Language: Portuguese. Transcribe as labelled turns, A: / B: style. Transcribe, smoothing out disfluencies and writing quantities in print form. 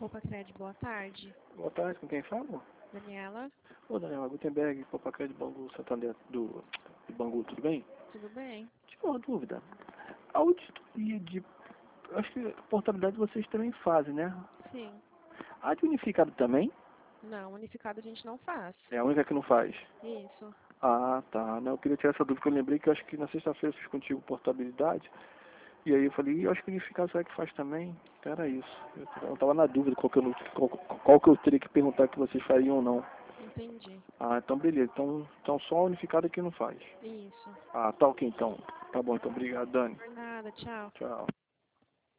A: Popacred, boa tarde.
B: Boa tarde, com quem fala?
A: Daniela,
B: Ô, Daniela, Gutenberg, Popacred de Bangu, Santander, de Bangu, tudo bem?
A: tudo bem?
B: Tive uma dúvida. A auditoria de... Acho que portabilidade vocês também fazem, né?
A: Sim.
B: A de unificado também?
A: Não, unificado a gente não faz.
B: É a única que não faz.
A: Isso.
B: Ah, tá. Não, eu queria tirar essa dúvida, porque eu lembrei que eu acho que na sexta-feira eu fiz contigo portabilidade. E aí eu falei, eu acho que unificado será que faz também? Então era isso. Eu tava na dúvida qual que eu teria que perguntar que vocês fariam ou não.
A: Entendi.
B: Ah, então beleza. Então só a unificada que não faz.
A: Isso.
B: Ah, tá ok então. Tá bom, então obrigado, Dani.
A: Por nada, tchau.
B: Tchau.